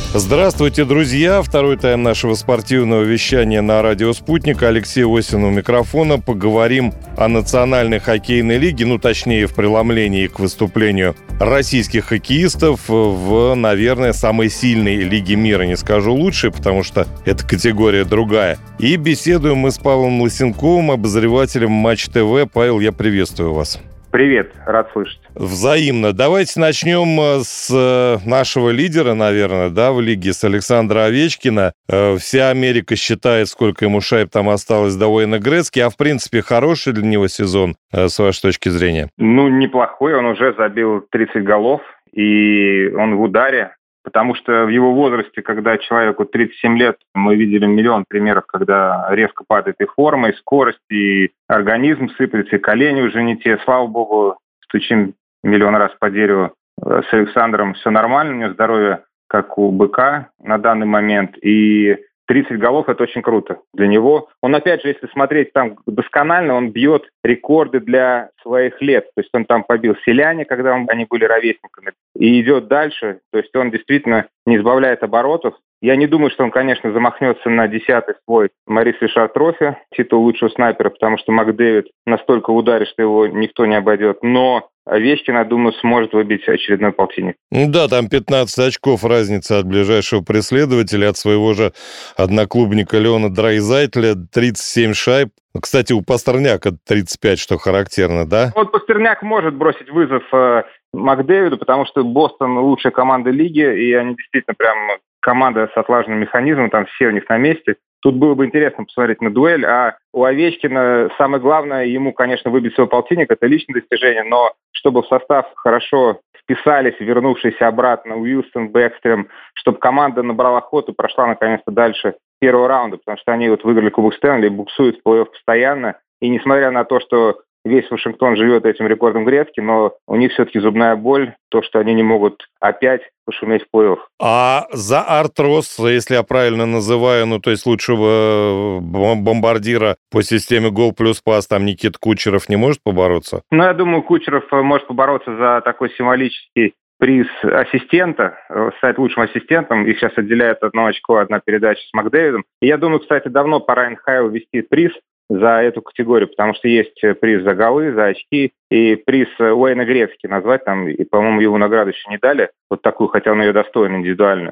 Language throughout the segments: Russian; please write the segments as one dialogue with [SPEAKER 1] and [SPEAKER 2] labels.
[SPEAKER 1] Здравствуйте, друзья! Второй тайм нашего спортивного вещания на радио «Спутник». Алексей Осин у микрофона. Поговорим о Национальной хоккейной лиге, точнее, в преломлении к выступлению российских хоккеистов в, наверное, самой сильной лиге мира. Не скажу лучшей, потому что эта категория другая. И беседуем мы с Павлом Лысенковым, обозревателем Матч ТВ. Павел, я приветствую вас.
[SPEAKER 2] Привет, рад слышать.
[SPEAKER 1] Взаимно. Давайте начнем с нашего лидера, наверное, в лиге, с Александра Овечкина. Вся Америка считает, сколько ему шайб там осталось до Уэйна Грецки, а в принципе хороший для него сезон, с вашей точки зрения?
[SPEAKER 2] Неплохой, он уже забил 30 голов, и он в ударе. Потому что в его возрасте, когда человеку 37 лет, мы видели миллион примеров, когда резко падает и форма, и скорость, и организм сыплется, и колени уже не те. Слава богу, стучим миллион раз по дереву. С Александром все нормально, у него здоровье как у быка на данный момент. И 30 голов – это очень круто для него. Он, опять же, если смотреть там досконально, он бьет рекорды для своих лет. То есть он там побил Селяне, когда они были ровесниками, и идет дальше. То есть он действительно не сбавляет оборотов. Я не думаю, что он, конечно, замахнется на 10-й свой Морис Ришар Трофи, титул лучшего снайпера, потому что МакДэвид настолько ударит, что его никто не обойдет. Но Овечкин, я думаю, сможет выбить очередной полтинник.
[SPEAKER 1] Там 15 очков разница от ближайшего преследователя, от своего же одноклубника Леона Драйзайтля, 37 шайб. Кстати, у Пастерняка 35, что характерно, да?
[SPEAKER 2] Пастерняк может бросить вызов МакДэвиду, потому что Бостон лучшая команда лиги, и они действительно прям команда с отлаженным механизмом, там все у них на месте. Тут было бы интересно посмотреть на дуэль, а у Овечкина самое главное, ему, конечно, выбить свой полтинник, это личное достижение, но чтобы в состав хорошо вписались, вернувшиеся обратно Уилсон, Бэкстрем, чтобы команда набрала ход и прошла наконец-то дальше первого раунда, потому что они выиграли Кубок Стэнли, буксуют в плей-офф постоянно, и несмотря на то, что весь Вашингтон живет этим рекордом Грецки, но у них все-таки зубная боль, то, что они не могут опять пошуметь в плей-офф.
[SPEAKER 1] А за Артрос, если я правильно называю, то есть лучшего бомбардира по системе гол плюс пас, там Никита Кучеров не может побороться?
[SPEAKER 2] Я думаю, Кучеров может побороться за такой символический приз ассистента, стать лучшим ассистентом. Их сейчас отделяет 1 очко, 1 передача с МакДэвидом. И я думаю, кстати, давно пора НХЛ ввести приз за эту категорию, потому что есть приз за голы, за очки, и приз Уэйна Грецки назвать там, и, по-моему, его награду еще не дали, такую, хотя он ее достоин индивидуально.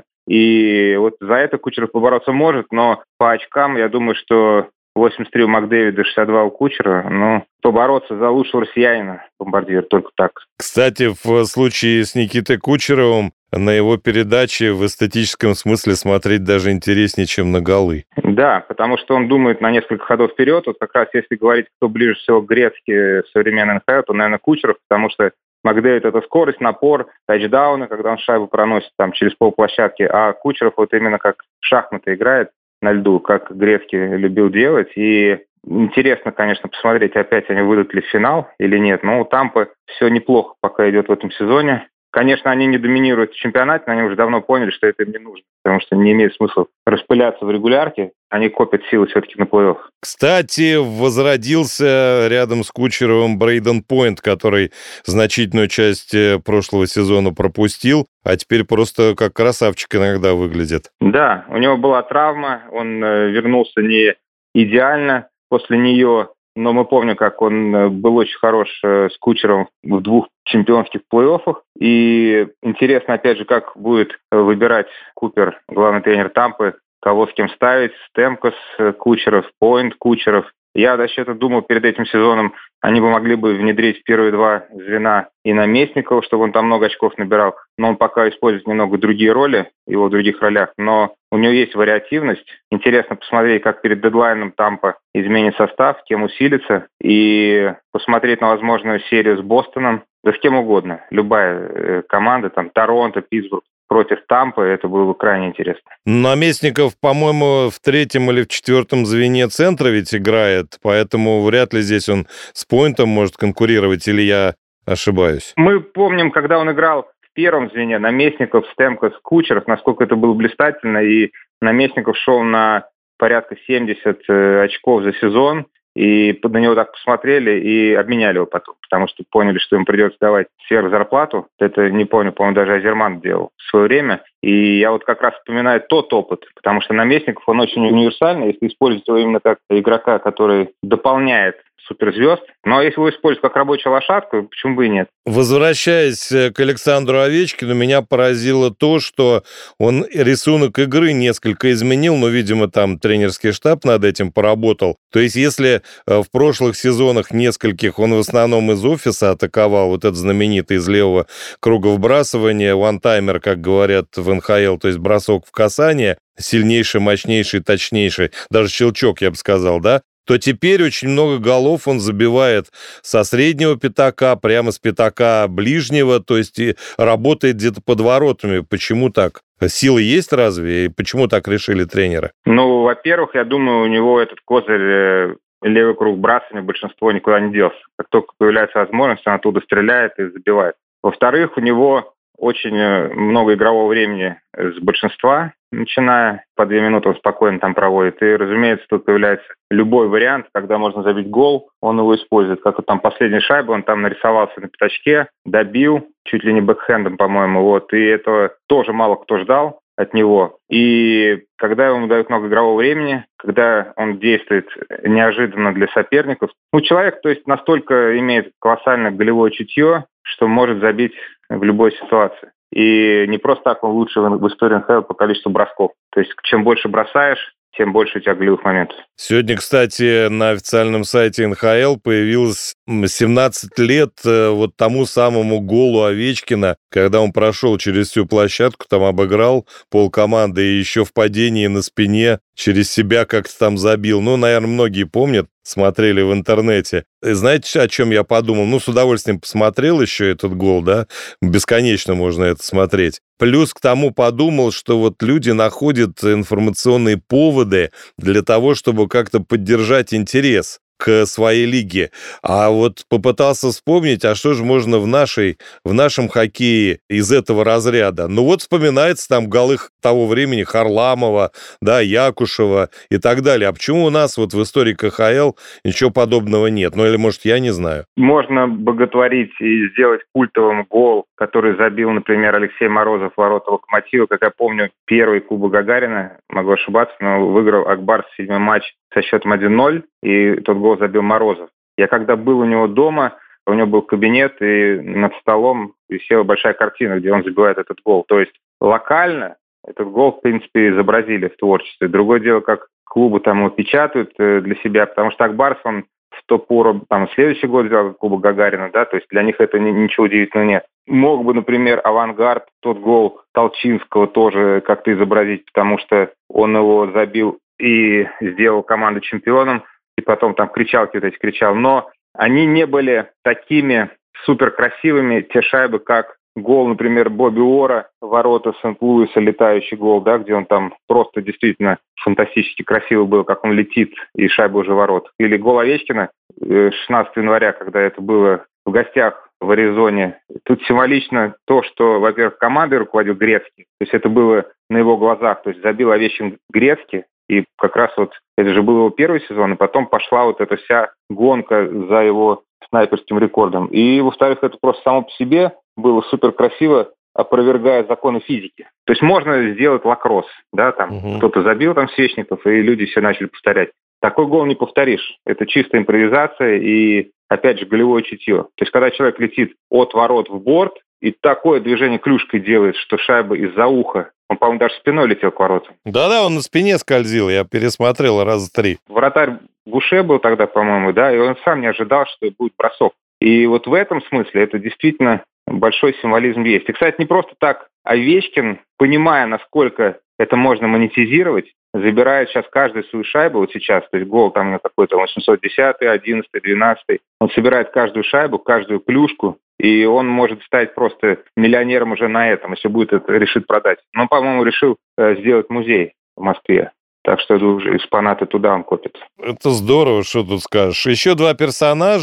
[SPEAKER 2] И за это Кучеров побороться может, но по очкам, я думаю, что 83 у МакДэвида, 62 у Кучера, побороться за лучшего россиянина, бомбардир, только так.
[SPEAKER 1] Кстати, в случае с Никитой Кучеровым на его передаче в эстетическом смысле смотреть даже интереснее, чем на голы.
[SPEAKER 2] Да, потому что он думает на несколько ходов вперед. Как раз если говорить, кто ближе всего к Грецки в современной НХЛ, то, наверное, Кучеров, потому что МакДэвид – это скорость, напор, тачдауны, когда он шайбу проносит там через полплощадки, а Кучеров именно как в шахматы играет на льду, как Грецки любил делать. И интересно, конечно, посмотреть, опять они выйдут ли в финал или нет. Но у Тампы все неплохо пока идет в этом сезоне. Конечно, они не доминируют в чемпионате, но они уже давно поняли, что это им не нужно, потому что не имеет смысла распыляться в регулярке, они копят силы все-таки на плей-офф.
[SPEAKER 1] Кстати, возродился рядом с Кучеровым Брейден Пойнт, который значительную часть прошлого сезона пропустил, а теперь просто как красавчик иногда выглядит.
[SPEAKER 2] Да, у него была травма, он вернулся не идеально после нее, но мы помним, как он был очень хорош с Кучером в 2 чемпионских плей-оффах. И интересно, опять же, как будет выбирать Купер, главный тренер Тампы, кого с кем ставить. Стемкос, Кучеров, Пойнт, Кучеров. Я вообще-то думал, перед этим сезоном они бы могли бы внедрить в первые 2 звена и Наместникова, чтобы он там много очков набирал. Но он пока использует немного другие роли, его в других ролях. Но у него есть вариативность. Интересно посмотреть, как перед дедлайном Тампа изменит состав, кем усилится. И посмотреть на возможную серию с Бостоном. Да с кем угодно. Любая команда, там Торонто, Питтсбург против Тампы, это было бы крайне интересно.
[SPEAKER 1] Наместников, по-моему, в 3-м или в 4-м звене центра ведь играет, поэтому вряд ли здесь он с Пойнтом может конкурировать, или я ошибаюсь?
[SPEAKER 2] Мы помним, когда он играл в 1-м звене, Наместников, Стемкос, Кучеров, насколько это было блистательно, и Наместников шел на порядка 70 очков за сезон, И на него так посмотрели и обменяли его потом, потому что поняли, что им придется давать сверхзарплату. Это, не помню, по-моему, даже Азерман делал в свое время. И я вот как раз вспоминаю тот опыт, потому что Наместников, он очень универсальный, если использовать его именно как игрока, который дополняет суперзвезд. Но если его использовать как рабочую лошадку, почему бы и нет?
[SPEAKER 1] Возвращаясь к Александру Овечкину, меня поразило то, что он рисунок игры несколько изменил, но, видимо, там тренерский штаб над этим поработал. То есть, если в прошлых сезонах нескольких он в основном из офиса атаковал, вот этот знаменитый из левого круга вбрасывания, вантаймер, как говорят в НХЛ, то есть бросок в касание, сильнейший, мощнейший, точнейший, даже щелчок, я бы сказал, да, то теперь очень много голов он забивает со среднего пятака, прямо с пятака ближнего, то есть и работает где-то под воротами. Почему так? Силы есть разве? И почему так решили тренеры?
[SPEAKER 2] Ну, во-первых, я думаю, у него этот козырь левый круг брасывания большинство никуда не делся. Как только появляется возможность, он оттуда стреляет и забивает. Во-вторых, у него очень много игрового времени с большинства, начиная по 2 минуты он спокойно там проводит. И, разумеется, тут появляется любой вариант, когда можно забить гол, он его использует. Как вот там последняя шайба, он там нарисовался на пятачке, добил, чуть ли не бэкхендом, по-моему, вот. И этого тоже мало кто ждал от него. И когда ему дают много игрового времени, когда он действует неожиданно для соперников, человек, то есть, настолько имеет колоссальное голевое чутье, что может забить в любой ситуации. И не просто так он лучший в истории НХЛ по количеству бросков. То есть, чем больше бросаешь, тем больше у тебя голевых моментов.
[SPEAKER 1] Сегодня, кстати, на официальном сайте НХЛ появилось 17 лет вот тому самому голу Овечкина, когда он прошел через всю площадку, там обыграл полкоманды и еще в падении на спине через себя как-то там забил. Ну, наверное, многие помнят, смотрели в интернете. И знаете, о чем я подумал? С удовольствием посмотрел еще этот гол, да? Бесконечно можно это смотреть. Плюс к тому подумал, что вот люди находят информационные поводы для того, чтобы как-то поддержать интерес к своей лиге. А вот попытался вспомнить, а что же можно в нашем хоккее из этого разряда? Вот вспоминается там голы того времени Харламова, да, Якушева и так далее. А почему у нас вот в истории КХЛ ничего подобного нет? Или, может, я не знаю.
[SPEAKER 2] Можно боготворить и сделать культовым гол, который забил, например, Алексей Морозов в ворота Локомотива. Как я помню, первый Кубок Гагарина, могу ошибаться, но выиграл Акбарс 7-й матч со счетом 1-0, и тот гол забил Морозов. Я когда был у него дома, у него был кабинет, и над столом висела большая картина, где он забивает этот гол. То есть локально этот гол, в принципе, изобразили в творчестве. Другое дело, как клубы там его печатают для себя, потому что Акбарс, он в ту пору, там, следующий год взял Кубок Гагарина, да, то есть для них это ничего удивительного нет. Мог бы, например, «Авангард» тот гол Толчинского тоже как-то изобразить, потому что он его забил и сделал команду чемпионом, и потом там кричалки вот эти кричал. Но они не были такими суперкрасивыми, те шайбы, как гол, например, Бобби Уорра, ворота Сент-Луиса, летающий гол, да, где он там просто действительно фантастически красиво был, как он летит, и шайба уже в ворот. Или гол Овечкина 16 января, когда это было в гостях в Аризоне. Тут символично то, что, во-первых, командой руководил Грецкий, то есть это было на его глазах, то есть забил Овечкин Грецкий, и как раз вот это же был его первый сезон, и потом пошла вот эта вся гонка за его снайперским рекордом. И, во-вторых, это просто само по себе было супер красиво, опровергая законы физики. То есть можно сделать лакросс, да, там кто-то забил там Свечников, и люди все начали повторять. Такой гол не повторишь. Это чистая импровизация и, опять же, голевое чутье. То есть когда человек летит от ворот в борт, и такое движение клюшкой делает, что шайба из-за уха, он, по-моему, даже спиной летел к воротам.
[SPEAKER 1] Да-да, он на спине скользил, я пересмотрел раза 3.
[SPEAKER 2] Вратарь Буше был тогда, по-моему, да, и он сам не ожидал, что будет бросок. И вот в этом смысле это действительно большой символизм есть. И, кстати, не просто так Овечкин, понимая, насколько это можно монетизировать, забирает сейчас каждую свою шайбу, вот сейчас, то есть гол там на какой-то 810-й, 11-й, 12-й, он собирает каждую шайбу, каждую клюшку, и он может стать просто миллионером уже на этом, если будет это решит продать. Но, по-моему, решил сделать музей в Москве. Так что уже экспонаты туда он копит.
[SPEAKER 1] Это здорово, что тут скажешь. Еще 2 персонажа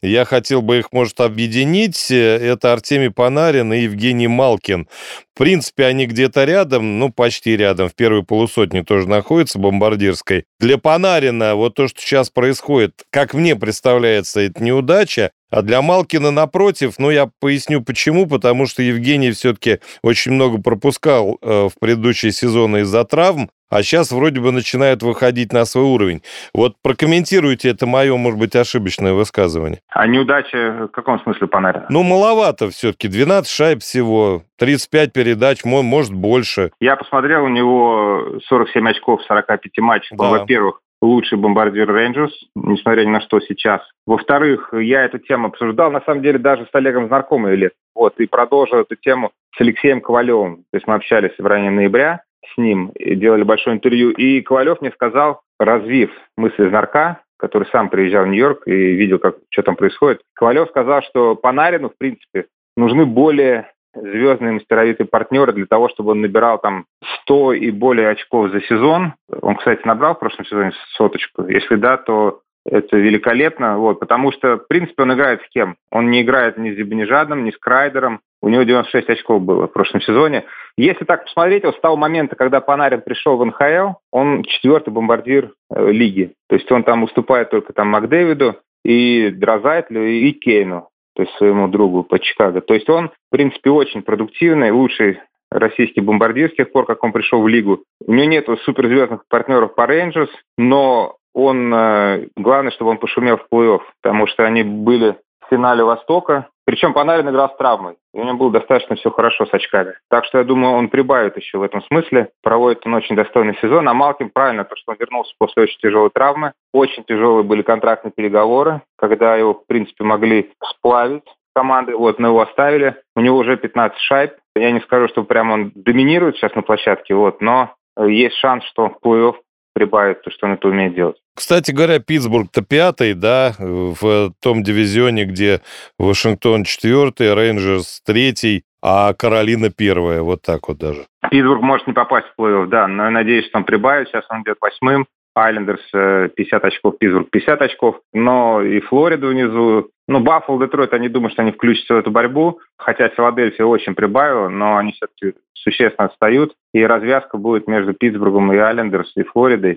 [SPEAKER 1] Я хотел бы их, может, объединить. Это Артемий Панарин и Евгений Малкин. В принципе, они где-то рядом, ну, почти рядом, в первой полусотне тоже находятся, бомбардирской. Для Панарина вот то, что сейчас происходит, как мне представляется, это неудача, а для Малкина, напротив, ну, я поясню почему, потому что Евгений все-таки очень много пропускал в предыдущие сезоны из-за травм, а сейчас вроде бы начинает выходить на свой уровень. Вот прокомментируйте это мое, может быть, ошибочное высказывание.
[SPEAKER 2] А неудача в каком смысле Панарина?
[SPEAKER 1] Ну, маловато все-таки. 12 шайб всего, 35 передач, может, больше.
[SPEAKER 2] Я посмотрел, у него 47 очков в 45 матчах. Да. Во-первых, лучший бомбардир Рейнджерс, несмотря ни на что сейчас. Во-вторых, я эту тему обсуждал, на самом деле, даже с Олегом знакомый лет. Вот, и продолжил эту тему с Алексеем Ковалевым. То есть мы общались в районе ноября с ним, и делали большое интервью. И Ковалев мне сказал, развив мысли знарка, который сам приезжал в Нью-Йорк и видел, что там происходит, Ковалев сказал, что Панарину, в принципе, нужны более звездные мастеровитые партнеры для того, чтобы он набирал там 100 и более очков за сезон. Он, кстати, набрал в прошлом сезоне 100 очков. Если да, то это великолепно, вот, потому что, в принципе, он играет с кем? Он не играет ни с Зибанижадом, ни с Крайдером. У него 96 очков было в прошлом сезоне. Если так посмотреть, вот с того момента, когда Панарин пришел в НХЛ, он 4-й бомбардир лиги. То есть он там уступает только там Макдэвиду и Дрозайтлю и Кейну, то есть своему другу по Чикаго. То есть он, в принципе, очень продуктивный, лучший российский бомбардир с тех пор, как он пришел в лигу. У него нет суперзвездных партнеров по Рейнджерс, но он, главное, чтобы он пошумел в плей-офф, потому что они были в финале Востока. Причем Панарин играл с травмой, и у него было достаточно все хорошо с очками. Так что я думаю, он прибавит еще в этом смысле. Проводит он очень достойный сезон. А Малкин правильно, то, что он вернулся после очень тяжелой травмы. Очень тяжелые были контрактные переговоры, когда его, в принципе, могли сплавить команды. Вот, но его оставили. У него уже 15 шайб. Я не скажу, что прям он доминирует сейчас на площадке, вот, но есть шанс, что в плей-офф прибавит то, что он это умеет делать.
[SPEAKER 1] Кстати говоря, Питтсбург-то 5-й, да, в том дивизионе, где Вашингтон 4-й, Рейнджерс 3-й, а Каролина 1-я, вот так вот даже.
[SPEAKER 2] Питтсбург может не попасть в плей-офф, да, но я надеюсь, что он прибавит, сейчас он идет 8-м, Айлендерс 50 очков, Питтсбург 50 очков, но и Флорида внизу, Баффало, Детройт, они думают, что они включатся в эту борьбу, хотя Филадельфия очень прибавила, но они все-таки существенно отстают, и развязка будет между Питтсбургом и Айлендерс и Флоридой.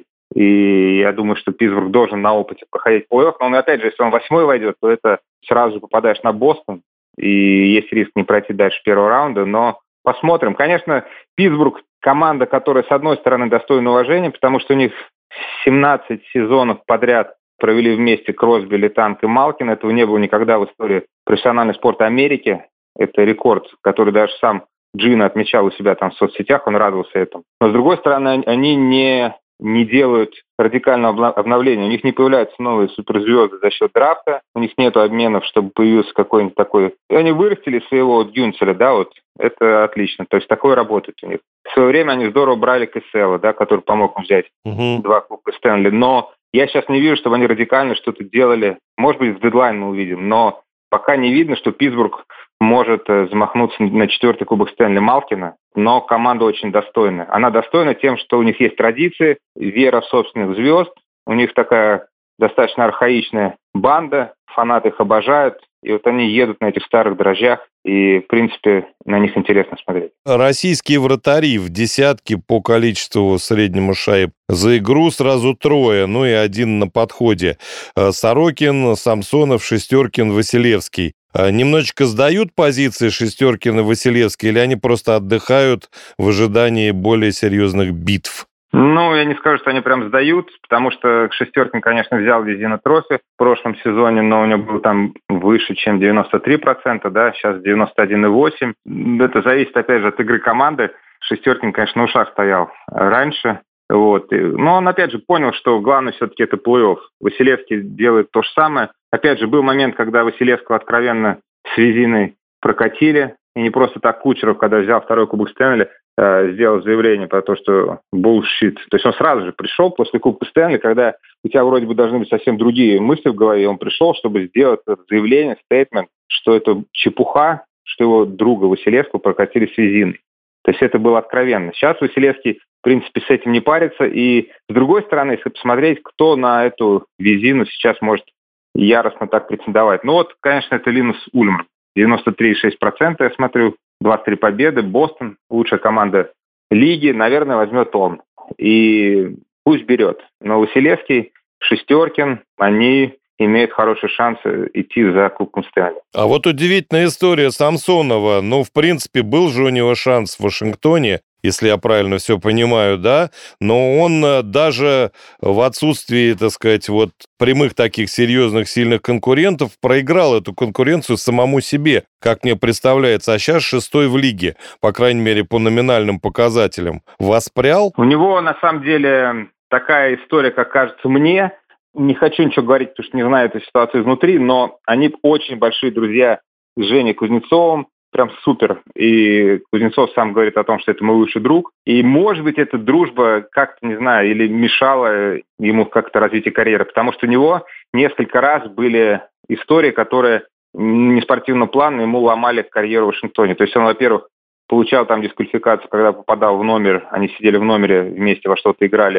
[SPEAKER 2] И я думаю, что Питтсбург должен на опыте проходить плей-офф. Но опять же, если он 8-й войдет, то это сразу же попадаешь на Бостон. И есть риск не пройти дальше первого раунда. Но посмотрим. Конечно, Питтсбург команда, которая, с одной стороны, достойна уважения, потому что у них 17 сезонов подряд провели вместе Кросби, Летанг и Малкин. Этого не было никогда в истории профессионального спорта Америки. Это рекорд, который даже сам Джина отмечал у себя там в соцсетях, он радовался этому. Но, с другой стороны, они не делают радикального обновления. У них не появляются новые суперзвезды за счет драфта, у них нет обменов, чтобы появился какой-нибудь такой... Они вырастили своего Гюнцеля, да, вот, это отлично. То есть такое работает у них. В свое время они здорово брали Кэссела, да, который помог им взять 2 кубка Стэнли, но я сейчас не вижу, чтобы они радикально что-то делали. Может быть, в дедлайн мы увидим, но пока не видно, что Питтсбург может замахнуться на 4-й кубок Стэнли Малкина, но команда очень достойная. Она достойна тем, что у них есть традиции, вера в собственных звезд, у них такая достаточно архаичная банда, фанаты их обожают, и вот они едут на этих старых дрожжах, и, в принципе, на них интересно смотреть.
[SPEAKER 1] Российские вратари в десятке по количеству среднему шайб за игру сразу 3, и 1 на подходе. Сорокин, Самсонов, Шестеркин, Василевский. Немножечко сдают позиции Шестеркин и Василевский, или они просто отдыхают в ожидании более серьезных битв?
[SPEAKER 2] Я не скажу, что они прям сдают, потому что Шестеркин, конечно, взял Визина Трофи в прошлом сезоне, но у него был там выше, чем 93%, да, сейчас 91,8%. Это зависит, опять же, от игры команды. Шестеркин, конечно, на ушах стоял раньше, вот. Но он, опять же, понял, что главное все-таки это плей-офф. Василевский делает то же самое. Опять же, был момент, когда Василевского откровенно с Визиной прокатили, и не просто так Кучеров, когда взял 2-й кубок Стэнли, сделал заявление про то, что bullshit. То есть он сразу же пришел после Кубка Стэнли, когда у тебя вроде бы должны быть совсем другие мысли в голове. Он пришел, чтобы сделать это заявление, стейтмент, что это чепуха, что его друга Василевского прокатили с Визиной. То есть это было откровенно. Сейчас Василевский, в принципе, с этим не парится. И с другой стороны, если посмотреть, кто на эту Визину сейчас может яростно так претендовать. Ну вот, конечно, это Линус Ульм. 93,6% я смотрю, 23 победы. Бостон, лучшая команда лиги, наверное, возьмет он. И пусть берет. Но Василевский, Шестеркин, они имеют хороший шанс идти за Кубком Стэнли.
[SPEAKER 1] А вот удивительная история Самсонова. Ну, в принципе, был же у него шанс в Вашингтоне, если я правильно все понимаю, да, но он даже в отсутствии, так сказать, вот прямых таких серьезных, сильных конкурентов проиграл эту конкуренцию самому себе, как мне представляется, а сейчас 6-й в лиге, по крайней мере, по номинальным показателям. Воспрял?
[SPEAKER 2] У него, на самом деле, такая история, как кажется мне. Не хочу ничего говорить, потому что не знаю эту ситуацию изнутри, но они очень большие друзья с Женей Кузнецовым, прям супер. И Кузнецов сам говорит о том, что это мой лучший друг. И, может быть, эта дружба как-то, не знаю, или мешала ему как-то развитию карьеры, потому что у него несколько раз были истории, которые не спортивного плана ему ломали карьеру в Вашингтоне. То есть он, во-первых, получал там дисквалификацию, когда попадал в номер, они сидели в номере вместе во что-то играли,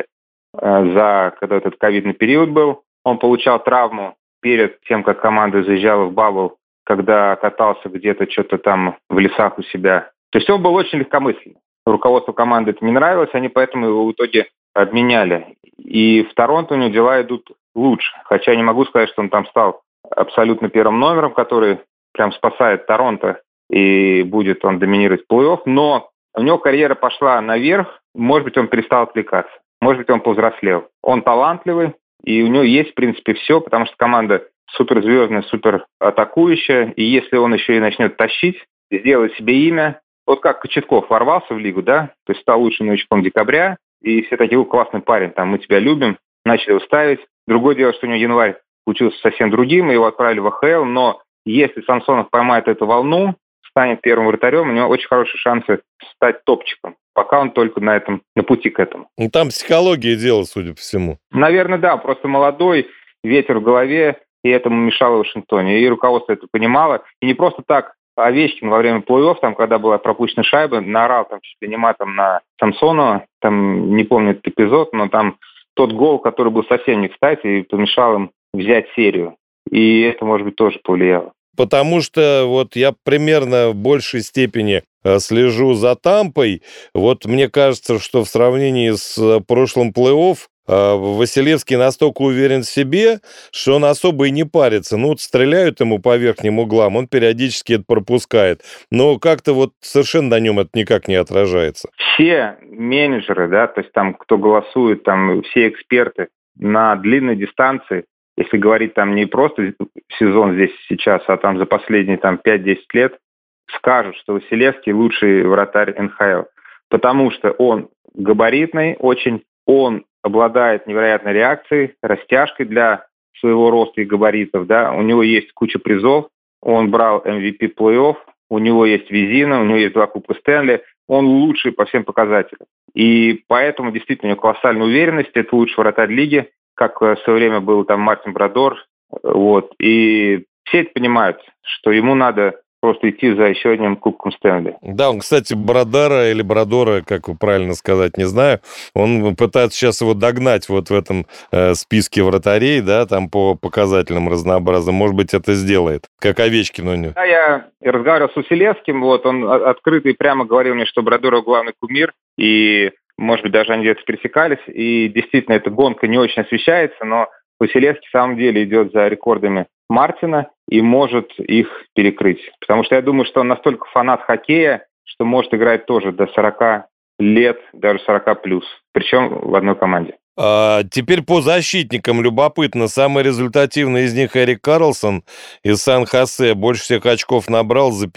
[SPEAKER 2] когда этот ковидный период был. Он получал травму перед тем, как команда заезжала в бабл, когда катался где-то что-то там в лесах у себя. То есть он был очень легкомысленный. Руководству команды это не нравилось, они поэтому его в итоге обменяли. И в Торонто у него дела идут лучше. Хотя я не могу сказать, что он там стал абсолютно первым номером, который прям спасает Торонто, и будет он доминировать в плей-офф. Но у него карьера пошла наверх, может быть, он перестал отвлекаться, может быть, он повзрослел. Он талантливый, и у него есть, в принципе, все, потому что команда суперзвездная, супер атакующая, и если он еще и начнет тащить, сделать себе имя, вот как Кочетков ворвался в лигу, да, то есть стал лучшим новичком декабря, и все такие: классный парень, там, мы тебя любим, начали его ставить. Другое дело, что у него январь получился совсем другим, и его отправили в АХЛ, но если Самсонов поймает эту волну, станет первым вратарем, у него очень хорошие шансы стать топчиком, пока он только на пути к этому.
[SPEAKER 1] Ну, там психология дела, судя по всему.
[SPEAKER 2] Наверное, да, просто молодой, ветер в голове, и этому мешало в Вашингтоне. И руководство это понимало. И не просто так Овечкин во время плей-офф, там, когда была пропущена шайба, наорал там чуть ли не матом на Самсонова, там, не помню этот эпизод, но там тот гол, который был совсем не кстати, и помешал им взять серию. И это, может быть, тоже повлияло.
[SPEAKER 1] Потому что вот я примерно в большей степени слежу за Тампой. Вот мне кажется, что в сравнении с прошлым плей-офф Василевский настолько уверен в себе, что он особо и не парится. Ну, вот стреляют ему по верхним углам, он периодически это пропускает. Но как-то вот совершенно на нем это никак не отражается.
[SPEAKER 2] Все менеджеры, да, то есть там, кто голосует, там, все эксперты на длинной дистанции, если говорить там не просто сезон здесь сейчас, а там за последние там 5-10 лет, скажут, что Василевский лучший вратарь НХЛ. Потому что он габаритный очень, он обладает невероятной реакцией, растяжкой для своего роста и габаритов, да, у него есть куча призов, он брал MVP плей-офф, у него есть Визина, у него есть 2 Кубка Стэнли, он лучший по всем показателям. И поэтому действительно у него колоссальная уверенность, это лучший вратарь лиги, как в свое время был там Мартин Брадор, вот, и все это понимают, что ему надо просто идти за еще одним Кубком Стэнли.
[SPEAKER 1] Да, он, кстати, Брадора или Брадора, как правильно сказать, не знаю, он пытается сейчас его догнать вот в этом списке вратарей, да, там по показателям разнообразным, может быть, это сделает, как Овечкин у него.
[SPEAKER 2] Да, я разговаривал с Василевским, вот, он открыто и прямо говорил мне, что Брадоров главный кумир, и может быть, даже они где-то пересекались, и действительно эта гонка не очень освещается, но Василевский в самом деле идет за рекордами Мартина и может их перекрыть. Потому что я думаю, что он настолько фанат хоккея, что может играть тоже до 40 лет, даже 40 плюс, причем в одной команде.
[SPEAKER 1] Теперь по защитникам любопытно. Самый результативный из них Эрик Карлсон из Сан-Хосе. Больше всех очков набрал, за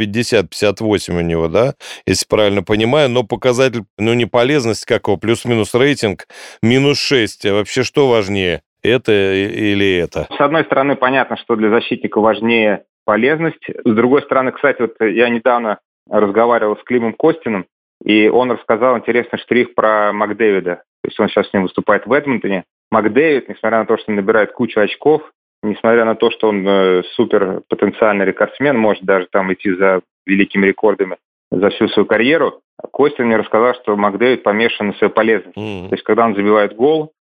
[SPEAKER 1] 50-58 у него, да? Если правильно понимаю. Но показатель, не полезность, как его, плюс-минус рейтинг, -6. А вообще что важнее? Это или это?
[SPEAKER 2] С одной стороны, понятно, что для защитника важнее полезность. С другой стороны, кстати, вот я недавно разговаривал с Климом Костиным, и он рассказал интересный штрих про Макдэвида. То есть он сейчас с ним выступает в Эдмонтоне. Макдэвид, несмотря на то, что он набирает кучу очков, несмотря на то, что он супер потенциальный рекордсмен, может даже там идти за великими рекордами за всю свою карьеру, Костин мне рассказал, что Макдэвид помешан на своей полезности. То есть когда он забивает гол,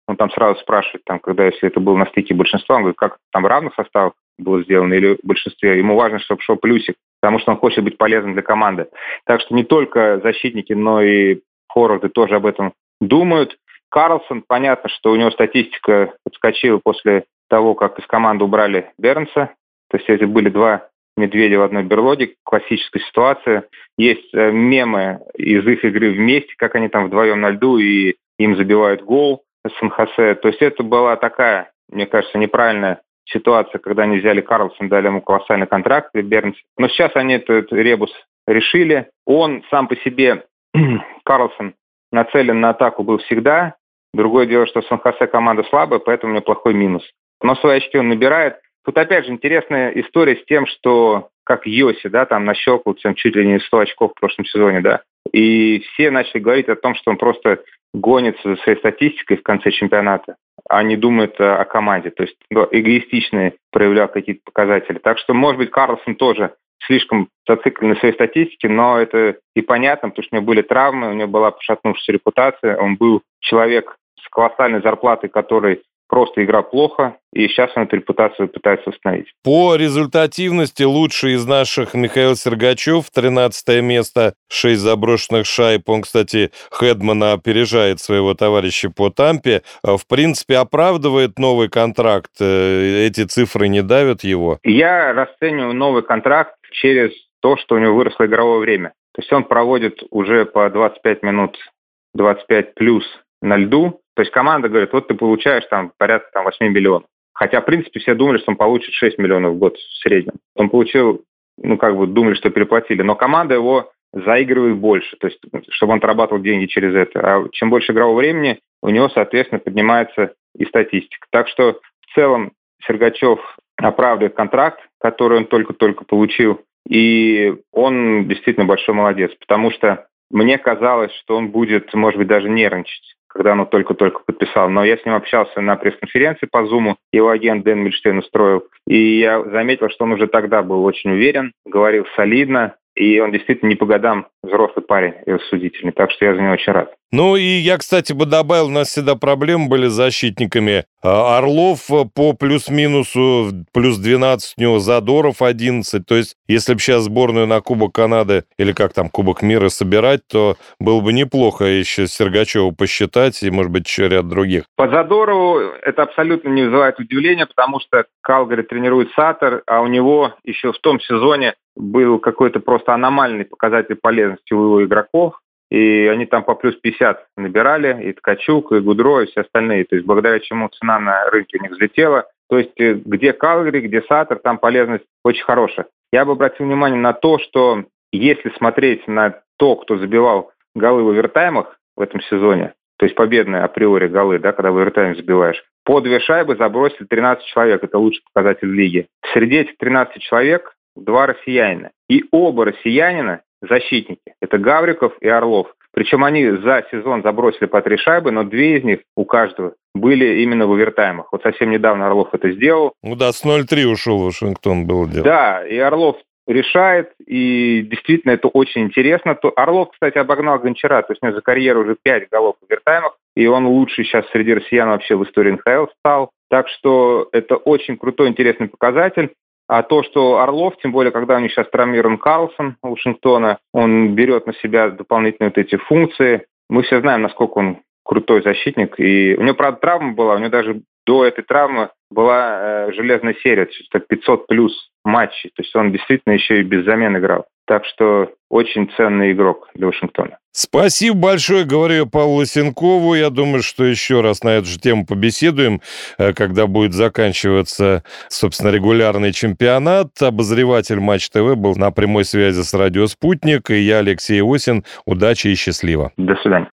[SPEAKER 2] он там сразу спрашивает, там, когда, если это было на стыке большинства, он говорит, как там равных составов было сделано или в большинстве. Ему важно, чтобы шел плюсик, потому что он хочет быть полезным для команды. Так что не только защитники, но и форварды тоже об этом думают. Карлсон, понятно, что у него статистика подскочила после того, как из команды убрали Бернса. То есть это были два медведя в одной берлоге, классическая ситуация. Есть мемы из их игры вместе, как они там вдвоем на льду и им забивают гол с Сан-Хосе. То есть это была такая, мне кажется, неправильная ситуация, когда они взяли Карлсона, дали ему колоссальный контракт, Бернс. Но сейчас они этот ребус решили. Он сам по себе, Карлсон, нацелен на атаку был всегда. Другое дело, что Сан-Хосе команда слабая, поэтому у него плохой минус. Но свои очки он набирает. Тут опять же интересная история с тем, что как Йоси, да, там нащелкал чуть ли не 100 очков в прошлом сезоне, да. И все начали говорить о том, что он просто гонится за своей статистикой в конце чемпионата, а не думает о команде. То есть эгоистичные проявлял какие-то показатели. Так что, может быть, Карлсон тоже слишком зациклен на своей статистике, но это и понятно, потому что у него были травмы, у него была пошатнувшаяся репутация, он был человек с колоссальной зарплатой, который просто играл плохо, и сейчас он эту репутацию пытается восстановить.
[SPEAKER 1] По результативности лучший из наших Михаил Сергачев, 13 место, 6 заброшенных шайб. Он, кстати, Хедмана опережает своего товарища по Тампе. В принципе, оправдывает новый контракт? Эти цифры не давят его?
[SPEAKER 2] Я расцениваю новый контракт через то, что у него выросло игровое время. То есть он проводит уже по 25 минут, 25 плюс на льду. То есть команда говорит, вот ты получаешь там порядка 8 миллионов. Хотя, в принципе, все думали, что он получит 6 миллионов в год в среднем. Он получил, думали, что переплатили. Но команда его заигрывает больше, то есть чтобы он отрабатывал деньги через это. А чем больше игрового времени, у него, соответственно, поднимается и статистика. Так что в целом Сергачев оправдывает контракт, который он только-только получил. И он действительно большой молодец, потому что мне казалось, что он будет, может быть, даже нервничать, когда он только-только подписал. Но я с ним общался на пресс-конференции по Zoom, его агент Дэн Мильштейн устроил. И я заметил, что он уже тогда был очень уверен, говорил солидно, и он действительно не по годам взрослый парень и рассудительный. Так что я за него очень рад.
[SPEAKER 1] Ну и я, кстати, бы добавил, у нас всегда проблемы были с защитниками. Орлов по плюс-минусу, плюс 12 у него, Задоров 11. То есть, если бы сейчас сборную на Кубок Канады или как там, Кубок мира собирать, то было бы неплохо еще Сергачева посчитать и, может быть, еще ряд других.
[SPEAKER 2] По Задорову это абсолютно не вызывает удивления, потому что Калгари тренирует Саттер, а у него еще в том сезоне был какой-то просто аномальный показатель полезности у его игроков. И они там по плюс 50 набирали, и Ткачук, и Гудро, и все остальные. То есть благодаря чему цена на рынке у них взлетела. То есть где Калгари, где Саттер, там полезность очень хорошая. Я бы обратил внимание на то, что если смотреть на то, кто забивал голы в овертаймах в этом сезоне, то есть победные априори голы, да, когда в овертайме забиваешь, по 2 шайбы забросили 13 человек. Это лучший показатель лиги. Среди этих 13 человек 2 россиянина. И оба россиянина защитники. Это Гавриков и Орлов. Причем они за сезон забросили по 3 шайбы, но 2 из них у каждого были именно в овертаймах. Вот совсем недавно Орлов это сделал.
[SPEAKER 1] С 0-3 ушел в Вашингтон, было дело.
[SPEAKER 2] Да, и Орлов решает, и действительно это очень интересно. Орлов, кстати, обогнал Гончара, то есть у него за карьеру уже 5 голов в овертаймах, и он лучший сейчас среди россиян вообще в истории НХЛ стал. Так что это очень крутой, интересный показатель. А то, что Орлов, тем более, когда у них сейчас травмирован Карлсон Вашингтона, он берет на себя дополнительные вот эти функции. Мы все знаем, насколько он крутой защитник. И у него, правда, травма была, у него даже до этой травмы была железная серия, 500 плюс матчей. То есть он действительно еще и без замен играл. Так что очень ценный игрок для Вашингтона.
[SPEAKER 1] Спасибо большое, говорю я Павлу Лысенкову. Я думаю, что еще раз на эту же тему побеседуем, когда будет заканчиваться, собственно, регулярный чемпионат. Обозреватель Матч ТВ был на прямой связи с Радио Спутник. И я, Алексей Осин. Удачи и счастливо.
[SPEAKER 2] До свидания.